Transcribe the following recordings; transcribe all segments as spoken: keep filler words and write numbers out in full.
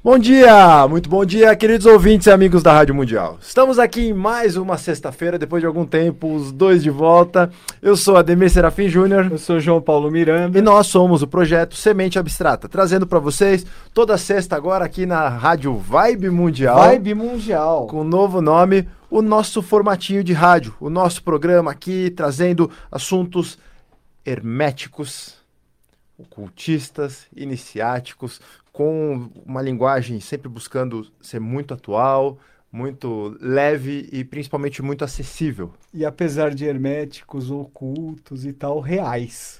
Bom dia, muito bom dia, queridos ouvintes e amigos da Rádio Mundial. Estamos aqui em mais uma sexta-feira, depois de algum tempo, os dois de volta. Eu sou Ademir Serafim Júnior. Eu sou João Paulo Miranda. E nós somos o projeto Semente Abstrata, trazendo para vocês toda sexta agora aqui na Rádio Vibe Mundial. Vibe Mundial. Com o novo nome, o nosso formatinho de rádio, o nosso programa aqui trazendo assuntos herméticos, ocultistas, iniciáticos, com uma linguagem sempre buscando ser muito atual, muito leve e principalmente muito acessível. E apesar de herméticos, ocultos e tal, reais.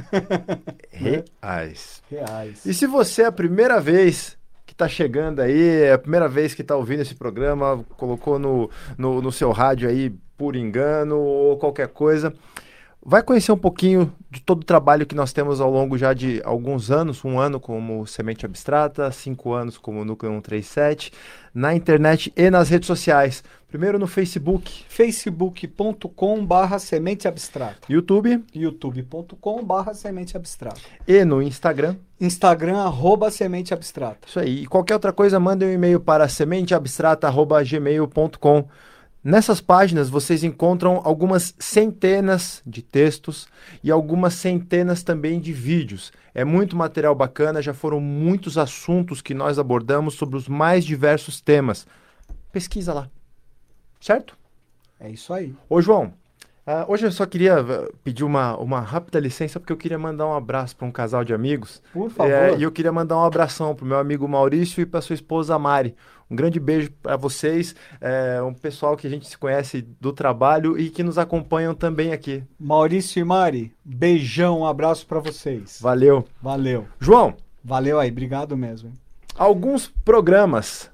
Reais. Reais. E se você é a primeira vez que está chegando aí, é a primeira vez que está ouvindo esse programa, colocou no, no, no seu rádio aí por engano ou qualquer coisa, vai conhecer um pouquinho de todo o trabalho que nós temos ao longo já de alguns anos, um ano como Semente Abstrata, cinco anos como Núcleo cento e trinta e sete, na internet e nas redes sociais. Primeiro no Facebook. facebook ponto com barra Semente Abstrata. YouTube. youtube ponto com barra Semente Abstrata. E no Instagram. Instagram, arroba Semente Abstrata. Isso aí. E qualquer outra coisa, manda um e-mail para sementeabstrata arroba gmail ponto com. Nessas páginas vocês encontram algumas centenas de textos e algumas centenas também de vídeos. É muito material bacana, já foram muitos assuntos que nós abordamos sobre os mais diversos temas. Pesquisa lá, certo? É isso aí. Ô João, uh, hoje eu só queria uh, pedir uma, uma rápida licença porque eu queria mandar um abraço para um casal de amigos. Por favor. É, e eu queria mandar um abração para o meu amigo Maurício e para sua esposa Mari. Um grande beijo para vocês, é, um pessoal que a gente se conhece do trabalho e que nos acompanham também aqui. Maurício e Mari, beijão, um abraço para vocês. Valeu. Valeu. João. Valeu aí, obrigado mesmo. Hein? Alguns programas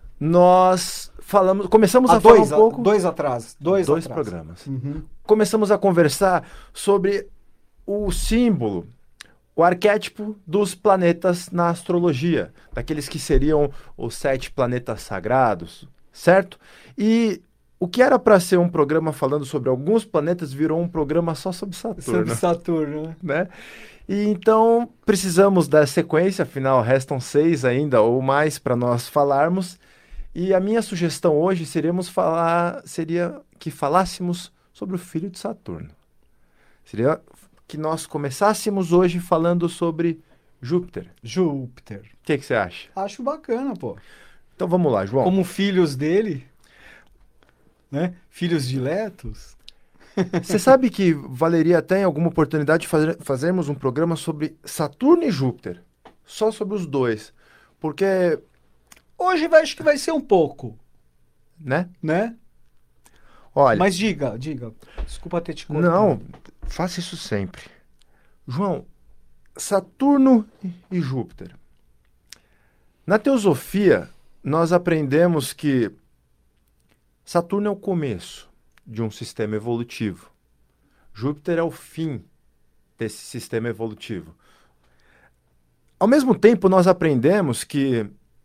nós falamos, começamos a, a dois, falar um pouco... Dois atrás. Dois, dois atrás. programas. Uhum. Começamos a conversar sobre o símbolo, o arquétipo dos planetas na astrologia, daqueles que seriam os sete planetas sagrados, certo? E o que era para ser um programa falando sobre alguns planetas virou um programa só sobre Saturno. Sobre Saturno, né? E então precisamos dar sequência, afinal restam seis ainda ou mais para nós falarmos. E a minha sugestão hoje seríamos falar, seria que falássemos sobre o filho de Saturno. Seria que nós começássemos hoje falando sobre Júpiter. Júpiter. O que, que você acha? Acho bacana, pô. Então vamos lá, João. Como filhos dele, né? Filhos diletos. Você sabe que valeria até em alguma oportunidade fazer, fazermos um programa sobre Saturno e Júpiter. Só sobre os dois. Porque... Hoje vai, acho que vai ser um pouco. Né? Né? Olha... Mas diga, diga. Desculpa ter te cortado. Não, faça isso sempre. João, Saturno e Júpiter. Na teosofia, nós aprendemos que Saturno é o começo de um sistema evolutivo. Júpiter é o fim desse sistema evolutivo. Ao mesmo tempo, nós aprendemos que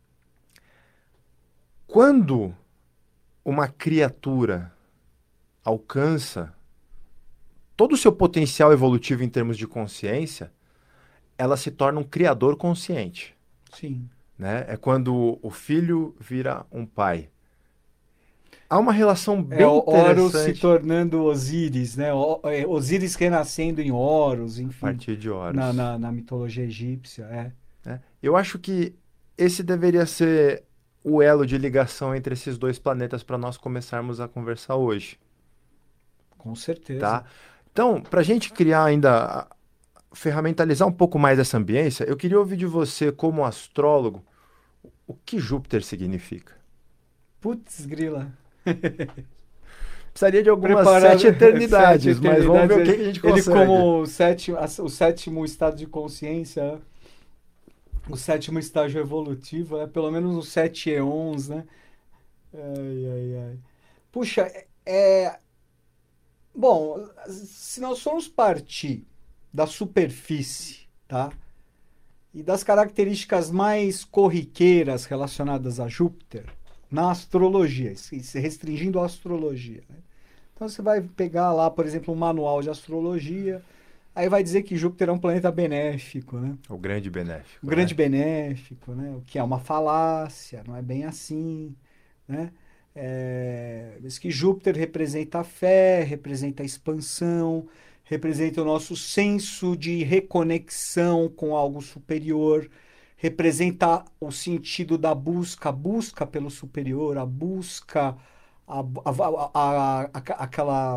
quando uma criatura alcança todo o seu potencial evolutivo em termos de consciência, ela se torna um criador consciente. Sim. Né? É quando o filho vira um pai. Há uma relação bem é o interessante. Horus se tornando Osíris, né? O, é, Osíris renascendo em Horus, enfim. A partir de Horus. Na, na, na mitologia egípcia, é. é. Eu acho que esse deveria ser o elo de ligação entre esses dois planetas para nós começarmos a conversar hoje. Com certeza. Tá? Então, para a gente criar ainda, ferramentalizar um pouco mais essa ambiência, eu queria ouvir de você, como astrólogo, o que Júpiter significa. Putz, grila. Precisaria de algumas Preparado, sete eternidades, sete mas vamos ver o que, que a gente consegue. Ele como o sétimo, o sétimo estado de consciência, o sétimo estágio evolutivo, é pelo menos uns sete eons, né? Ai, ai, ai. Puxa, é... Bom, se nós formos partir da superfície, tá? E das características mais corriqueiras relacionadas a Júpiter, na astrologia, se restringindo à astrologia, né? Então você vai pegar lá, por exemplo, um manual de astrologia, aí vai dizer que Júpiter é um planeta benéfico, né? O grande benéfico. O grande né? benéfico, né? O que é uma falácia, não é bem assim, né? É, diz que Júpiter representa a fé, representa a expansão, representa o nosso senso de reconexão com algo superior, representa o sentido da busca, a busca pelo superior, a busca, a, a, a, a, aquela,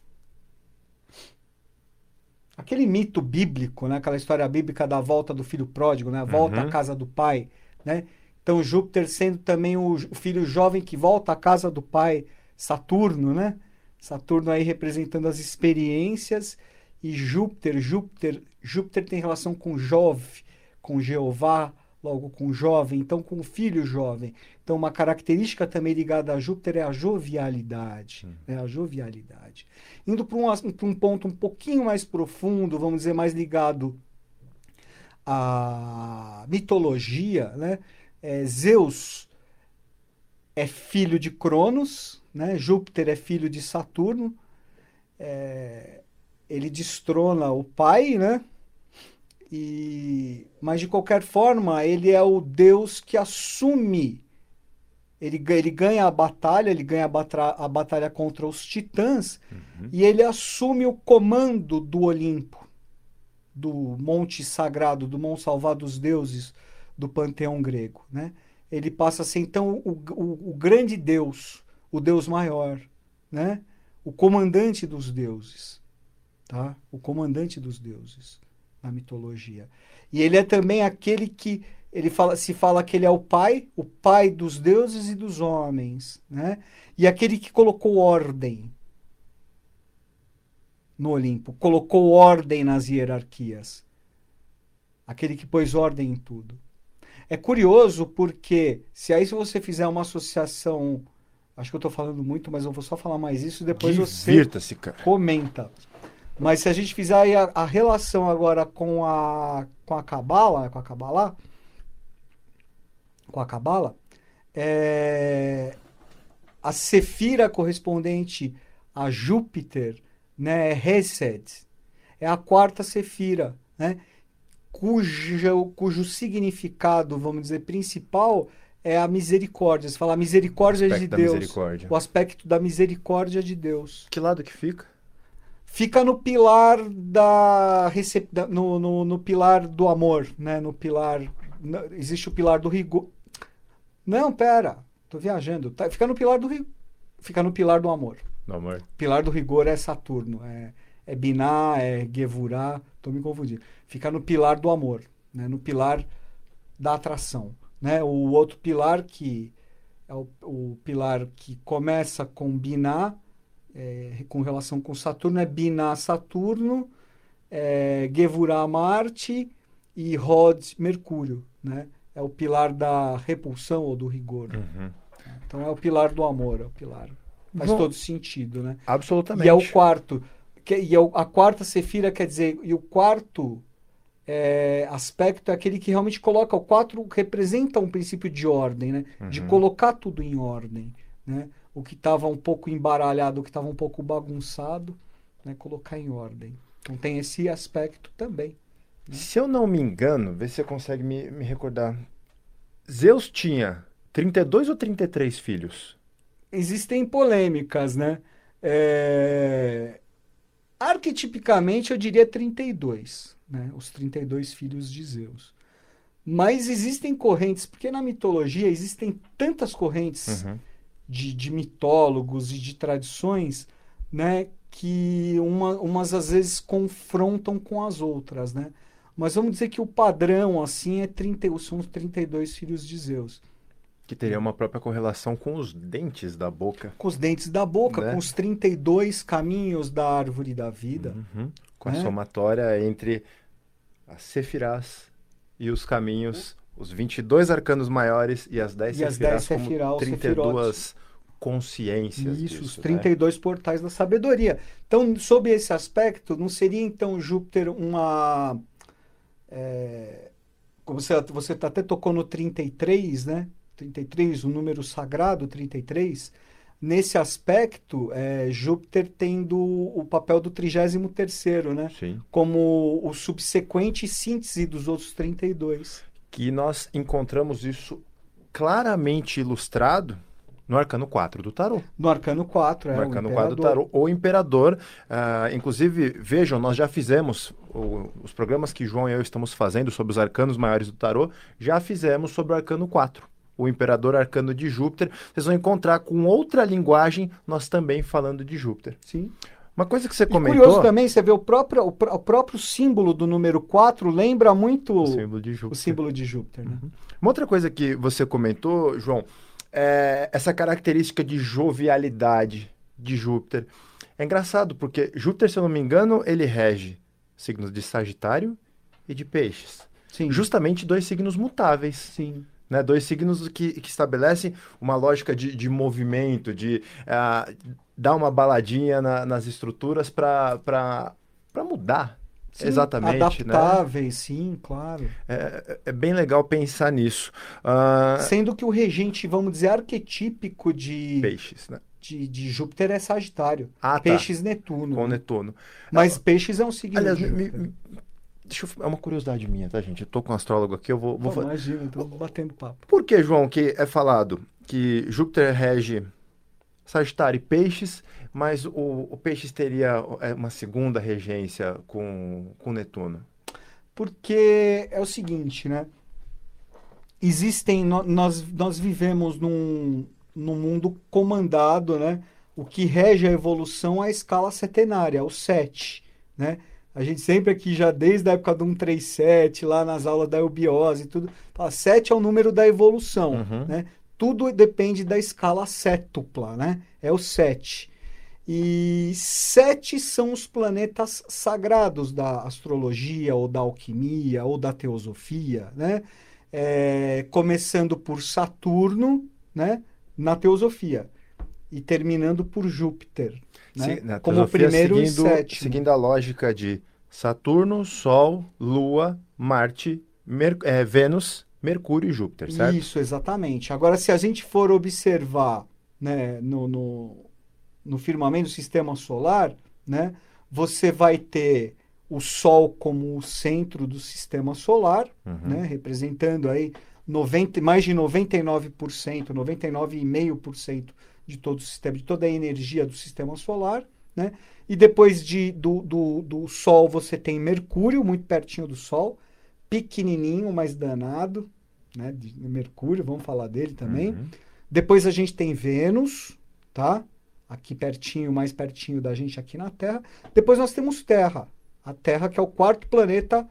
aquele mito bíblico, né? Aquela história bíblica da volta do filho pródigo, né? A volta à Uhum. casa do pai, né? Então Júpiter sendo também o, o filho jovem que volta à casa do pai, Saturno, né? Saturno aí representando as experiências e Júpiter, Júpiter, Júpiter tem relação com Jove, com Jeová, logo com jovem, então com o filho jovem. Então uma característica também ligada a Júpiter é a jovialidade, né? A jovialidade. Indo para um, para um ponto um pouquinho mais profundo, vamos dizer, mais ligado à mitologia, né? É, Zeus é filho de Cronos, né? Júpiter é filho de Saturno. É, ele destrona o pai, né? E, mas de qualquer forma, ele é o deus que assume. Ele, ele ganha a batalha, ele ganha a, batra, a batalha contra os titãs Uhum. e ele assume o comando do Olimpo, do monte sagrado, do Monte Salvar dos Deuses, do panteão grego, né? Ele passa a ser, então, o, o, o grande Deus, o Deus maior, né? O comandante dos deuses, tá? O comandante dos deuses na mitologia. E ele é também aquele que ele fala, se fala que ele é o pai, o pai dos deuses e dos homens, né? E aquele que colocou ordem no Olimpo, colocou ordem nas hierarquias. Aquele que pôs ordem em tudo. É curioso porque, se aí se você fizer uma associação, acho que eu estou falando muito, mas eu vou só falar mais isso, depois você Divirta-se, cara. comenta. Mas se a gente fizer aí a, a relação agora com a com a Cabala, com a Cabalá, com a Cabala, é, a Sefira correspondente a Júpiter, né, é Hesed, é a quarta Sefira, né, cujo, cujo significado, vamos dizer, principal é a misericórdia. Se fala misericórdia de da Deus, misericórdia. o aspecto da misericórdia de Deus. Que lado que fica? Fica no pilar da, recep... da- no, no, no pilar do amor, né? No pilar, no- existe o pilar do rigor. Não, pera, tô viajando. Tá, fica no pilar do ri- fica no pilar do amor. Não, amor. Pilar do rigor é Saturno, é, é Biná, é Gevurá, tô me confundindo. Fica no pilar do amor, né? No pilar da atração, né? O outro pilar que é o, o pilar que começa com Biná, é, com relação com Saturno, é Biná Saturno, é, Gevurá Marte e Rod Mercúrio, né? É o pilar da repulsão ou do rigor. Uhum. Então é o pilar do amor, é o pilar. Faz Bom, todo sentido, né? absolutamente. E é o quarto. Que, e é o, a quarta sefira quer dizer, e o quarto é, aspecto é aquele que realmente coloca, o quatro representa um princípio de ordem, né? De Uhum. colocar tudo em ordem, né? O que estava um pouco embaralhado, o que estava um pouco bagunçado, né? Colocar em ordem. Então tem esse aspecto também. Se eu não me engano, vê se você consegue me, me recordar. Zeus tinha trinta e dois ou trinta e três filhos? Existem polêmicas, né? É, arquetipicamente eu diria trinta e dois, né? Os trinta e dois filhos de Zeus. Mas existem correntes, porque na mitologia existem tantas correntes Uhum. de, de mitólogos e de tradições, né, que uma, umas às vezes confrontam com as outras, né? Mas vamos dizer que o padrão, assim, é trinta, são os trinta e dois filhos de Zeus. Que teria uma própria correlação com os dentes da boca, Com os dentes da boca, né? com os trinta e dois caminhos da árvore da vida. Uhum. Com a né? somatória entre as sefirás e os caminhos, os vinte e dois arcanos maiores e as dez E as sefirás dez como sefirá, os trinta e duas consciências Isso, disso, os né? trinta e dois portais da sabedoria. Então, sob esse aspecto, não seria então Júpiter uma. É, como você, você até tocou no trinta e três, né? trinta e três, o número sagrado trinta e três, nesse aspecto, é, Júpiter tendo o papel do trigésimo terceiro, né? Sim. Como o subsequente síntese dos outros trinta e dois. Que nós encontramos isso claramente ilustrado no Arcano quatro do Tarô. No Arcano quatro, é, No o Arcano quatro do Imperador. Tarô, o Imperador. Ah, inclusive, vejam, nós já fizemos o- os programas que João e eu estamos fazendo sobre os arcanos maiores do Tarô, já fizemos sobre o Arcano quatro. O Imperador Arcano de Júpiter. Vocês vão encontrar com outra linguagem, nós também falando de Júpiter. Sim. Uma coisa que você E comentou... curioso também, você vê o próprio, o, pró- o próprio símbolo do número quatro lembra muito O símbolo de Júpiter. o símbolo de Júpiter, né? Uma outra coisa que você comentou, João, é essa característica de jovialidade de Júpiter. É engraçado, porque Júpiter, se eu não me engano, ele rege signos de Sagitário e de Peixes. Sim. Justamente dois signos mutáveis. Sim. Né? Dois signos que, que estabelecem uma lógica de, de movimento, de ah, dar uma baladinha na- nas estruturas para mudar. Sim, Exatamente. adaptáveis, Né? sim, claro. É, é bem legal pensar nisso. Ah, Sendo que o regente, vamos dizer, arquetípico de, Peixes, né? de, de Júpiter é Sagitário. Ah, tá. Peixes Netuno. Com né? Netuno. Mas Peixes é um signo Aliás, de me- Júpiter. me- deixa eu, é uma curiosidade minha, tá, gente? Eu tô com um astrólogo aqui, eu vou, vou Pô, fa- imagina, eu tô batendo papo. Por que, João, que é falado que Júpiter rege Sagitário e Peixes, mas o, o Peixes teria é, uma segunda regência com, com Netuno? Porque é o seguinte, né? Existem, nó- nós, nós vivemos num, num mundo comandado, né? O que rege a evolução é a escala setenária, o sete, né? A gente sempre aqui, já desde a época do cento e trinta e sete, lá nas aulas da eubiose e tudo, fala, sete é o número da evolução, Uhum. né? Tudo depende da escala sétupla, né? É o sete. E sete são os planetas sagrados da astrologia, ou da alquimia, ou da teosofia, né? É, começando por Saturno, né? Na teosofia, e terminando por Júpiter, né? Se- na Como o filosofia, primeiro e seguindo, sétimo. seguindo a lógica de Saturno, Sol, Lua, Marte, Mer- é, Vênus, Mercúrio e Júpiter, certo? Isso, exatamente. Agora, se a gente for observar, né, no, no, no firmamento do sistema solar, né, você vai ter o Sol como o centro do sistema solar, Uhum. né, representando aí noventa, mais de noventa e nove por cento, noventa e nove vírgula cinco por cento de todo o sistema, de toda a energia do sistema solar, né? E depois de, do, do, do Sol você tem Mercúrio, muito pertinho do Sol, pequenininho, mas danado, né? De Mercúrio, vamos falar dele também. Uhum. Depois a gente tem Vênus, tá? Aqui pertinho, mais pertinho da gente aqui na Terra. Depois nós temos Terra, a Terra que é o quarto planeta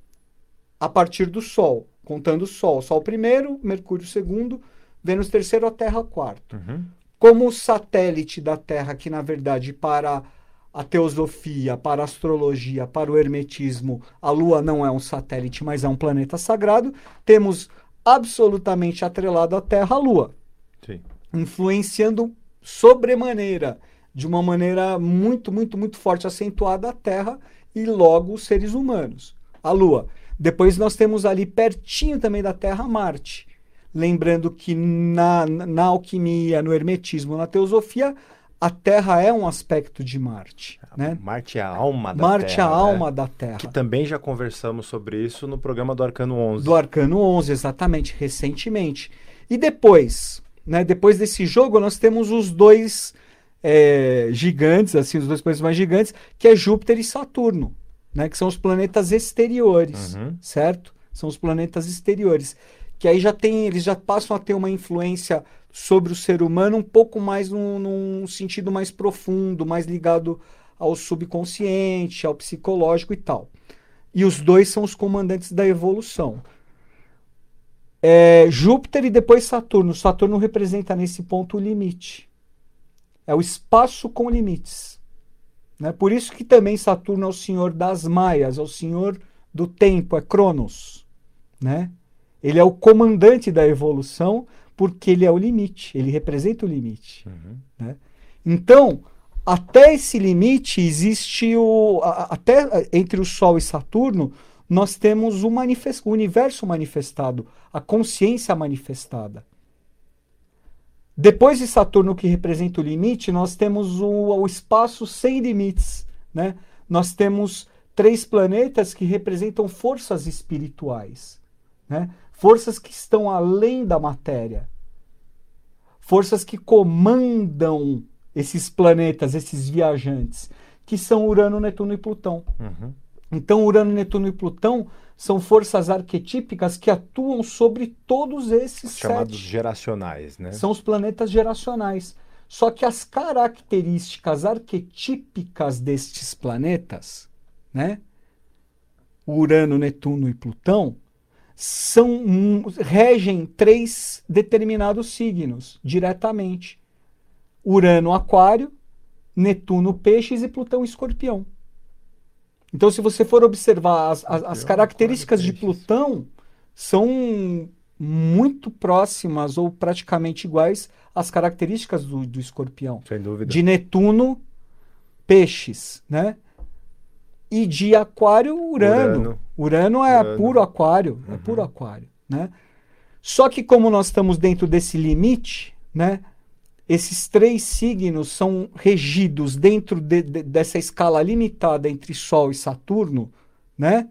a partir do Sol, contando o Sol. Sol primeiro, Mercúrio segundo, Vênus terceiro, a Terra quarto. Uhum. Como satélite da Terra, que na verdade para a teosofia, para a astrologia, para o hermetismo, a Lua não é um satélite, mas é um planeta sagrado, temos absolutamente atrelado à Terra a Lua, Sim. influenciando sobremaneira, de uma maneira muito, muito, muito forte, acentuada a Terra e logo os seres humanos, a Lua. Depois nós temos ali pertinho também da Terra Marte. Lembrando que na, na alquimia, no hermetismo, na teosofia, a Terra é um aspecto de Marte, né? Marte é a alma da Marte é Terra, a alma né? da Terra. Que também já conversamos sobre isso no programa do Arcano onze. Do Arcano onze, exatamente, recentemente. E depois, né, depois desse jogo, nós temos os dois é, gigantes, assim, os dois planetas mais gigantes, que é Júpiter e Saturno, né, que são os planetas exteriores, Uhum. certo? São os planetas exteriores. Que aí já tem, eles já passam a ter uma influência sobre o ser humano um pouco mais num, num sentido mais profundo, mais ligado ao subconsciente, ao psicológico e tal. E os dois são os comandantes da evolução. É, Júpiter e depois Saturno. Saturno representa nesse ponto o limite. É o espaço com limites. Né? Por isso que também Saturno é o senhor das maias, é o senhor do tempo, é Cronos. Né? Ele é o comandante da evolução porque ele é o limite, ele representa o limite. Uhum. Né? Então, até esse limite existe o... a- até entre o Sol e Saturno, nós temos o, manifest, o universo manifestado, a consciência manifestada. Depois de Saturno, que representa o limite, nós temos o, o espaço sem limites, né? Nós temos três planetas que representam forças espirituais, né? Forças que estão além da matéria. Forças que comandam esses planetas, esses viajantes, que são Urano, Netuno e Plutão. Uhum. Então, Urano, Netuno e Plutão são forças arquetípicas que atuam sobre todos esses Chamados sete. geracionais, né? São os planetas geracionais. Só que as características arquetípicas destes planetas, né? Urano, Netuno e Plutão, são, hum, regem três determinados signos diretamente. Urano, Aquário, Netuno, Peixes e Plutão, Escorpião. Então, se você for observar as, as, as características de Plutão, são muito próximas ou praticamente iguais às características do, do Escorpião. Sem dúvida. De Netuno, Peixes, né? E de Aquário, Urano. Urano, Urano é Urano. puro Aquário, uhum. é puro Aquário, né? Só que como nós estamos dentro desse limite, né? Esses três signos são regidos dentro de, de, dessa escala limitada entre Sol e Saturno, né?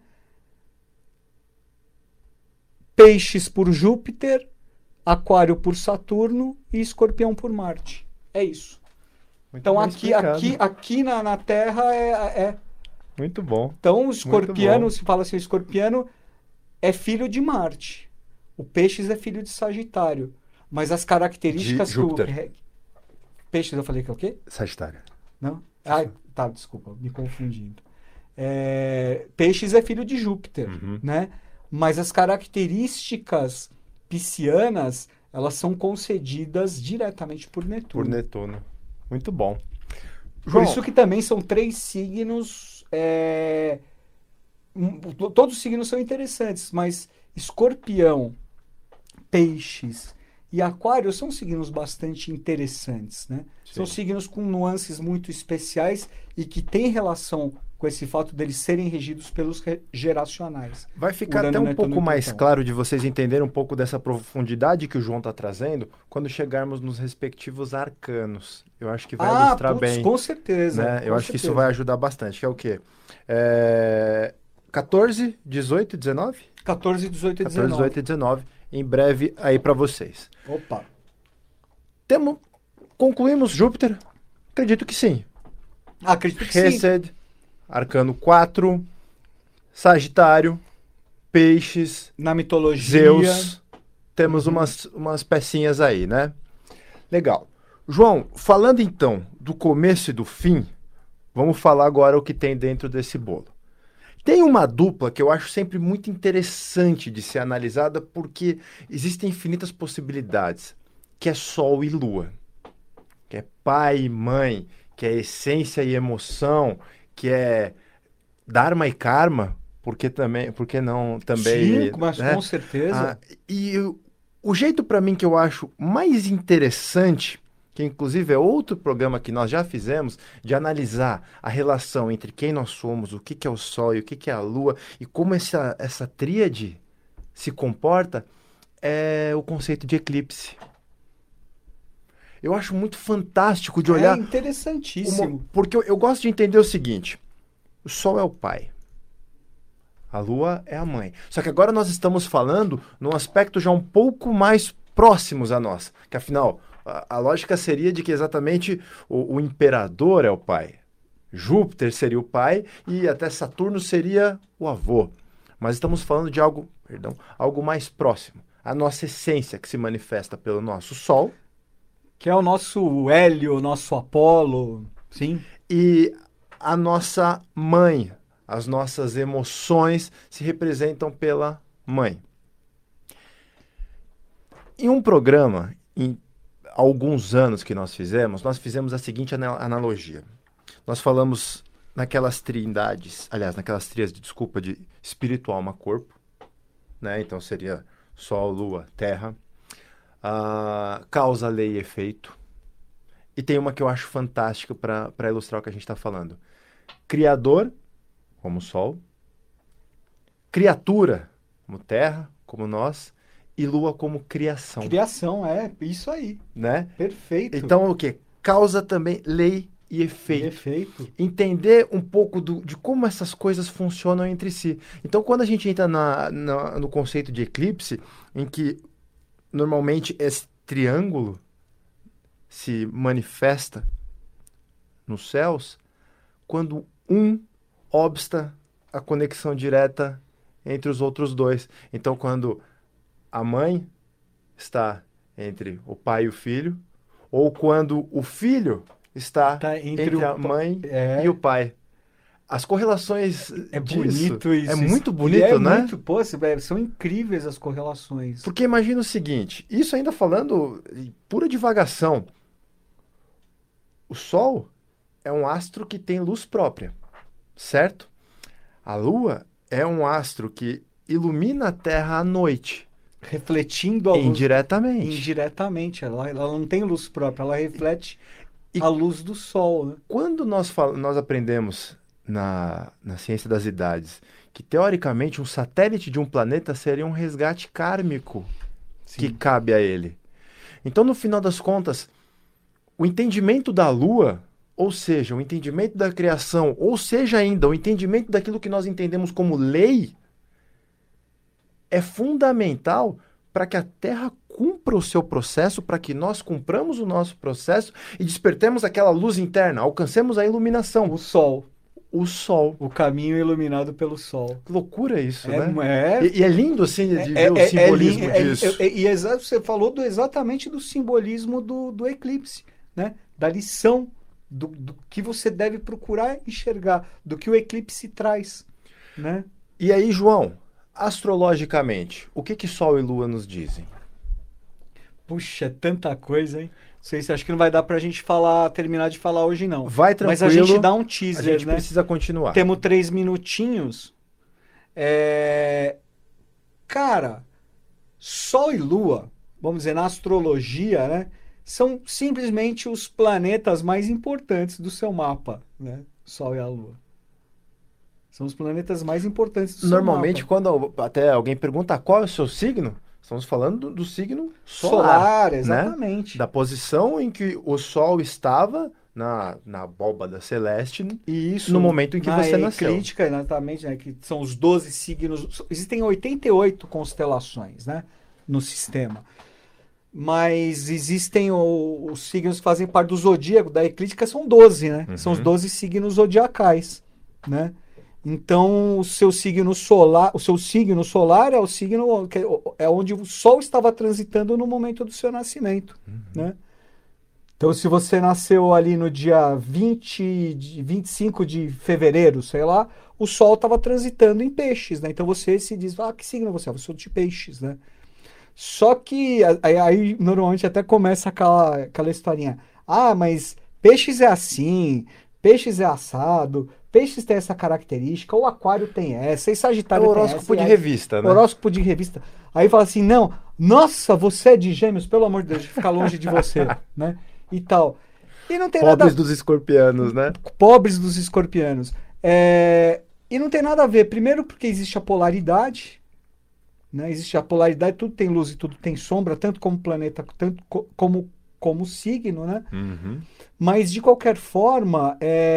Peixes por Júpiter, Aquário por Saturno e Escorpião por Marte. É isso. Muito então aqui, aqui, aqui na, na Terra é, é... Muito bom. Então o escorpiano, se fala assim, o escorpiano é filho de Marte. O Peixes é filho de Sagitário. Mas as características de Júpiter. que o... Peixes, eu falei que é o quê? Sagitário. Não? Ah, tá, desculpa, me confundindo. É, Peixes é filho de Júpiter, uhum. né? Mas as características piscianas, elas são concedidas diretamente por Netuno. Por Netuno. Muito bom. Por João, isso que também são três signos... É, um, todos os signos são interessantes, mas Escorpião, Peixes e Aquário são signos bastante interessantes, né? São signos com nuances muito especiais e que têm relação com esse fato deles serem regidos pelos re geracionais. Vai ficar Urano, até um Netuno pouco mais claro de vocês entenderem um pouco dessa profundidade que o João está trazendo quando chegarmos nos respectivos arcanos. Eu acho que vai ah, ilustrar putz, bem. Com certeza. Né? Com Eu certeza. acho que isso vai ajudar bastante. Que é o quê? É... quatorze, dezoito, dezenove? quatorze, dezoito e dezenove. quatorze, dezoito e dezenove. Em breve aí para vocês. Opa. Temos... Concluímos Júpiter? Acredito que sim. Acredito que Hesed, sim. Arcano quatro, Sagitário, Peixes, na mitologia, Zeus. Temos uhum. umas, umas pecinhas aí, né? Legal. João, falando então do começo e do fim, vamos falar agora o que tem dentro desse bolo. Tem uma dupla que eu acho sempre muito interessante de ser analisada porque existem infinitas possibilidades, que é Sol e Lua, que é pai e mãe, que é essência e emoção, que é Dharma e Karma, porque também, porque não também... Sim, mas né? com certeza. Ah, e o, o jeito para mim que eu acho mais interessante, que inclusive é outro programa que nós já fizemos, de analisar a relação entre quem nós somos, o que, que é o Sol e o que, que é a Lua, e como essa, essa tríade se comporta, é o conceito de eclipse. Eu acho muito fantástico de olhar... É interessantíssimo. Uma, porque eu, eu gosto de entender o seguinte, o Sol é o pai, a Lua é a mãe. Só que agora nós estamos falando num aspecto já um pouco mais próximos a nós, que afinal... A, a lógica seria de que exatamente o, o imperador é o pai. Júpiter seria o pai e até Saturno seria o avô. Mas estamos falando de algo, perdão, algo mais próximo. A nossa essência que se manifesta pelo nosso Sol. Que é o nosso Hélio, o nosso Apolo. Sim. E a nossa mãe. As nossas emoções se representam pela mãe. Em um programa... Em, alguns anos que nós fizemos, nós fizemos a seguinte analogia. Nós falamos naquelas trindades, aliás, naquelas tríades, desculpa, de espírito, alma, corpo, né? Então seria Sol, Lua, Terra, uh, causa, lei e efeito. E tem uma que eu acho fantástica para ilustrar o que a gente está falando. Criador, como Sol, criatura, como Terra, como nós, e lua como criação, Criação, é, isso aí. né? Perfeito. Então, o quê? Causa também lei e efeito. Efeito. Entender um pouco do, de como essas coisas funcionam entre si. Então, quando a gente entra na, na- no conceito de eclipse, em que normalmente esse triângulo se manifesta nos céus, quando um obsta a conexão direta entre os outros dois. Então, quando a mãe está entre o pai e o filho, ou quando o filho está Tá entre entre o a pa- mãe é. e o pai. As correlações É disso bonito isso. é muito E bonito, é né? muito, pô, é, são incríveis as correlações. Porque imagina o seguinte, isso ainda falando em pura divagação. O Sol é um astro que tem luz própria, certo? A Lua é um astro que ilumina a Terra à noite, Refletindo a luz indiretamente. indiretamente. Ela, ela não tem luz própria, ela reflete E- a luz do sol, né? Quando nós, fal- nós aprendemos na, na ciência das idades que, teoricamente, um satélite de um planeta seria um resgate kármico que Sim. cabe a ele. Então, no final das contas, o entendimento da Lua, ou seja, o entendimento da criação, ou seja ainda, o entendimento daquilo que nós entendemos como lei, é fundamental para que a Terra cumpra o seu processo, para que nós cumpramos o nosso processo e despertemos aquela luz interna, alcancemos a iluminação, O sol, o Sol. o caminho iluminado pelo sol. Que loucura isso, É, né? é, E, e é lindo, assim, de é, ver o é- é simbolismo li- é- disso. é- é- e exa- você falou do- exatamente do simbolismo do, do eclipse, né? Da lição, do, do que você deve procurar enxergar, do que o eclipse traz, né? E aí, João, astrologicamente, o que que Sol e Lua nos dizem? Puxa, é tanta coisa, hein? Não sei se acho que não vai dar pra gente falar, terminar de falar hoje, não. Vai tranquilo. Mas a gente dá um A teaser, gente né? precisa continuar. Temos três minutinhos. É, Cara, Sol e Lua, vamos dizer, na astrologia, né? São simplesmente os planetas mais importantes do seu mapa, né? Sol e a Lua. São os planetas mais importantes do seu Normalmente, mapa. quando até alguém pergunta qual é o seu signo, estamos falando do, do signo solar, Solar, né? exatamente. Da posição em que o Sol estava na, na abóbada celeste. E isso no momento em que na você nasceu. eclíptica, exatamente, né, que são os doze signos. Existem oitenta e oito constelações, né, no sistema. Mas existem o- os signos que fazem parte do zodíaco, da eclíptica, são doze, né? Uhum. São os doze signos zodiacais, né? Então, o seu signo solar, o seu signo solar é o signo que é onde o Sol estava transitando no momento do seu nascimento, né? Então, se você nasceu ali no dia vinte, de- vinte e cinco de fevereiro, sei lá, o Sol estava transitando em peixes, né? Então você se diz, ah, que signo você é? Eu sou de peixes, né? Só que a- aí, aí, normalmente até começa aquela, aquela historinha. Ah, mas peixes é assim, peixes é assado, peixes tem essa característica, o aquário tem essa, e É sagitário o tem horóscopo essa. de e aí- revista, né? Horóscopo de revista. Aí fala assim, não, nossa, você é de gêmeos, pelo amor de Deus, ficar longe de você, né? E tal. E não tem nada... Pobres dos escorpianos, né? Pobres dos escorpianos. É, E não tem nada a ver. Primeiro porque existe a polaridade, né? Existe a polaridade, tudo tem luz e tudo tem sombra, tanto como planeta, tanto co- como como signo, né? Uhum. Mas de qualquer forma,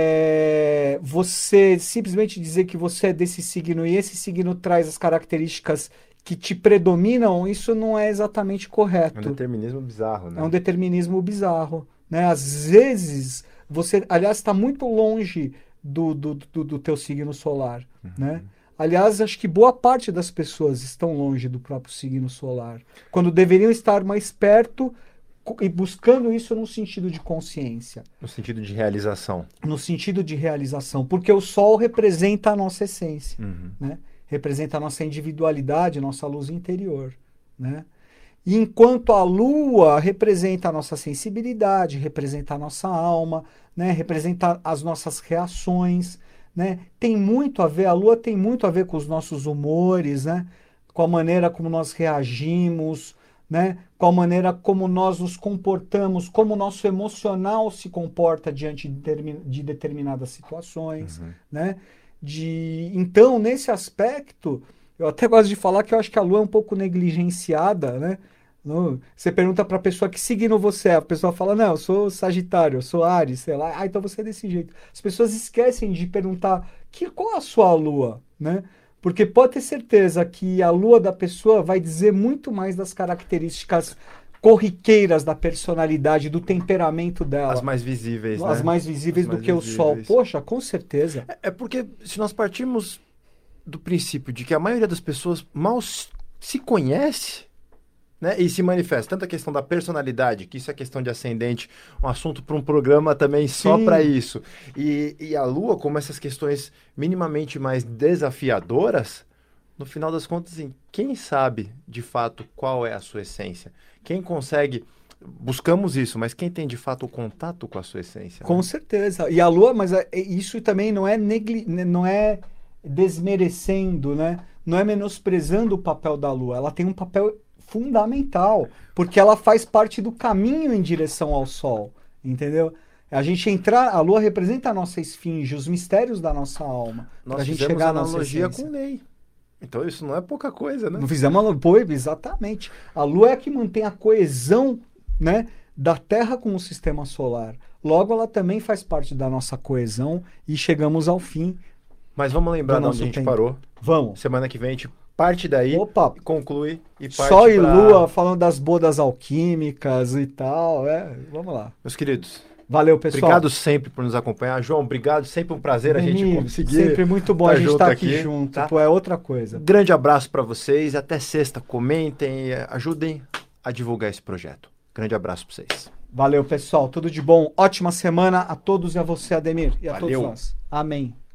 é, você simplesmente dizer que você é desse signo e esse signo traz as características que te predominam, isso não é exatamente É um correto. determinismo bizarro, né? É um determinismo bizarro, né? Às vezes, você, aliás, está muito longe do, do, do, do teu signo solar, né? Aliás, acho que boa parte das pessoas estão longe do próprio signo solar, quando deveriam estar mais perto co- e buscando isso no sentido de consciência, No sentido de realização. no sentido de realização, porque o Sol representa a nossa essência, Uhum. né? Representa a nossa individualidade, nossa luz interior, né? E enquanto a Lua representa a nossa sensibilidade, representa a nossa alma, né? Representa as nossas reações, né? Tem muito a ver, a Lua tem muito a ver com os nossos humores, né? Com a maneira como nós reagimos, né? Com a maneira como nós nos comportamos, como o nosso emocional se comporta diante de, determin- de determinadas situações, Uhum. né? De, então, nesse aspecto, Eu até gosto de falar que eu acho que a Lua é um pouco negligenciada, né? No- Você pergunta para a pessoa que signo você é, a pessoa fala, não, eu sou Sagitário, eu sou Áries, sei lá, ah, então você é desse jeito. As pessoas esquecem de perguntar que, qual a sua Lua, né? Porque pode ter certeza que a Lua da pessoa vai dizer muito mais das características corriqueiras da personalidade, do temperamento As dela, mais visíveis, as né? mais visíveis As do mais que o Sol. visíveis. Poxa, com certeza. É porque se nós partirmos do princípio de que a maioria das pessoas mal s- se conhece, né, e se manifesta, tanto a questão da personalidade, que isso é questão de ascendente, um assunto para um programa também só para Sim. isso, e, e a Lua, como essas questões minimamente mais desafiadoras, no final das contas, assim, quem sabe de fato qual é a sua essência? Quem consegue. Buscamos isso, mas quem tem de fato o contato com a sua essência, Com né? certeza. E a Lua, mas é- é- isso também não é negli, né, não é desmerecendo, né? Não é menosprezando o papel da Lua. Ela tem um papel fundamental, porque ela faz parte do caminho em direção ao Sol, entendeu? A gente entrar, a Lua representa a nossa esfinge, os mistérios da nossa alma, para Nós a gente fizemos chegar à nossa analogia essência. com lei. Então isso não é pouca coisa, né? Não fizemos a Lua, exatamente. A Lua é a que mantém a coesão, né, da Terra com o sistema solar. Logo, ela também faz parte da nossa coesão e chegamos ao fim Mas vamos lembrar do de onde nosso a gente tempo. parou. Vamos. Semana que vem a gente parte daí, Opa, conclui e parte Sol e pra- Lua falando das bodas alquímicas e tal. É, vamos lá. Meus queridos, Valeu, pessoal. obrigado sempre por nos acompanhar. João, obrigado. Sempre um prazer a gente Denise, conseguir. sempre muito bom tá a gente junto estar aqui, aqui, junto. tá? Pô, é outra coisa. Grande abraço para vocês. Até sexta. Comentem, ajudem a divulgar esse projeto. Grande abraço para vocês. Valeu, pessoal. Tudo de bom. Ótima semana a todos e a você, Ademir. E a Valeu. todos nós. Amém.